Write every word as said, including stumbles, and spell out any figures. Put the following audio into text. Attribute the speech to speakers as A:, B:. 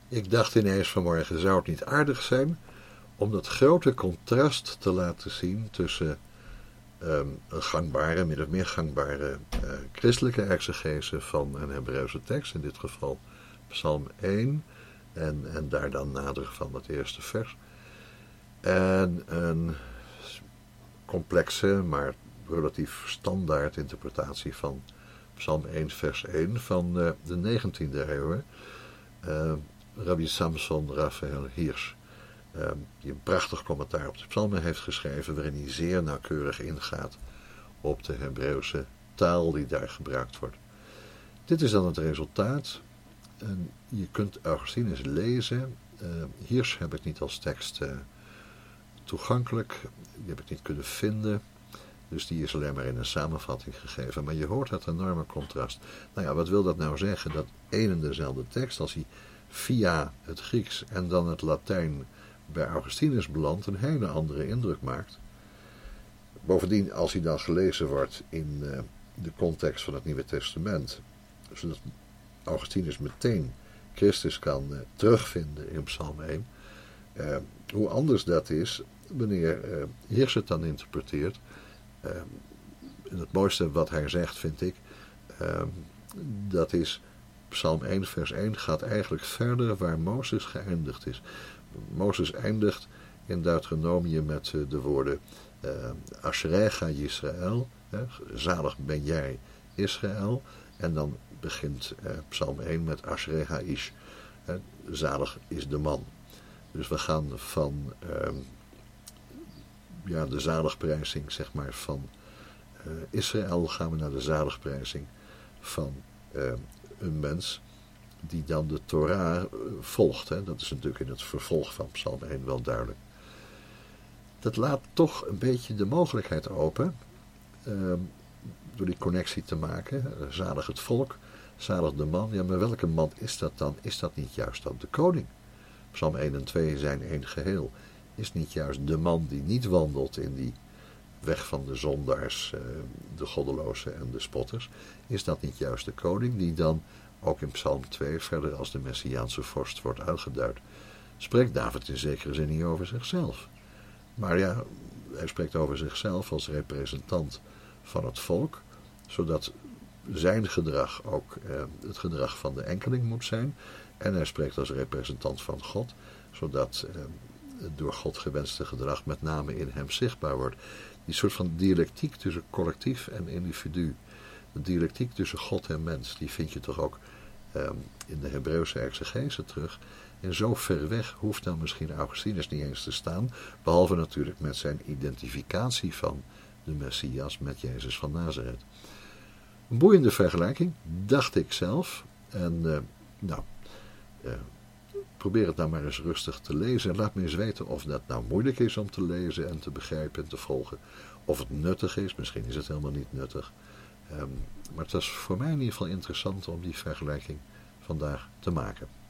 A: Ik dacht ineens vanmorgen, zou het niet aardig zijn om dat grote contrast te laten zien tussen um, een gangbare, min of meer gangbare uh, christelijke exegese van een Hebreeuwse tekst, in dit geval Psalm één, en, en daar dan nader van het eerste vers, en een complexe, maar relatief standaard interpretatie van Psalm één, vers één van uh, de negentiende eeuw, uh, Rabbi Samson Raphael Hirsch, uh, die een prachtig commentaar op de psalmen heeft geschreven, waarin hij zeer nauwkeurig ingaat op de Hebreeuwse taal die daar gebruikt wordt. Dit is dan het resultaat. En je kunt Augustinus lezen. Uh, Hirsch heb ik niet als tekst uh, toegankelijk. Die heb ik niet kunnen vinden. Dus die is alleen maar in een samenvatting gegeven. Maar je hoort dat enorme contrast. Nou ja, wat wil dat nou zeggen? Dat één en dezelfde tekst, als hij via het Grieks en dan het Latijn bij Augustinus belandt, een hele andere indruk maakt. Bovendien, als hij dan gelezen wordt in uh, de context van het Nieuwe Testament, zodat Augustinus meteen Christus kan uh, terugvinden in Psalm één, uh, hoe anders dat is wanneer uh, Hirsch het dan interpreteert. Uh, en het mooiste wat hij zegt, vind ik, uh, dat is Psalm één vers één gaat eigenlijk verder waar Mozes geëindigd is. Mozes eindigt in Deuteronomium met uh, de woorden uh, Asherecha Yisrael, uh, zalig ben jij Israël, en dan begint uh, Psalm één met Asherecha Ish, uh, zalig is de man. Dus we gaan van uh, ja, de zaligprijzing, zeg maar, van uh, Israël, gaan we naar de zaligprijzing van uh, een mens die dan de Torah uh, volgt. Hè. Dat is natuurlijk in het vervolg van Psalm één wel duidelijk. Dat laat toch een beetje de mogelijkheid open, uh, door die connectie te maken. Uh, zalig het volk, zalig de man. Ja, maar welke man is dat dan? Is dat niet juist dan de koning? Psalm één en twee zijn één geheel. Is niet juist de man die niet wandelt in die weg van de zondaars, de goddelozen en de spotters, is dat niet juist de koning die dan ook in Psalm twee verder als de Messiaanse vorst wordt uitgeduid? Spreekt David in zekere zin niet over zichzelf. Maar ja, hij spreekt over zichzelf als representant van het volk, zodat zijn gedrag ook eh, het gedrag van de enkeling moet zijn. En hij spreekt als representant van God, zodat eh, het door God gewenste gedrag met name in hem zichtbaar wordt. Die soort van dialectiek tussen collectief en individu, de dialectiek tussen God en mens, die vind je toch ook eh, in de Hebreeuwse exegese terug. En zo ver weg hoeft dan misschien Augustinus niet eens te staan, behalve natuurlijk met zijn identificatie van de Messias met Jezus van Nazareth. Een boeiende vergelijking, dacht ik zelf. En uh, nou, uh, probeer het nou maar eens rustig te lezen. En laat me eens weten of dat nou moeilijk is om te lezen en te begrijpen en te volgen. Of het nuttig is, misschien is het helemaal niet nuttig. Um, maar het was voor mij in ieder geval interessant om die vergelijking vandaag te maken.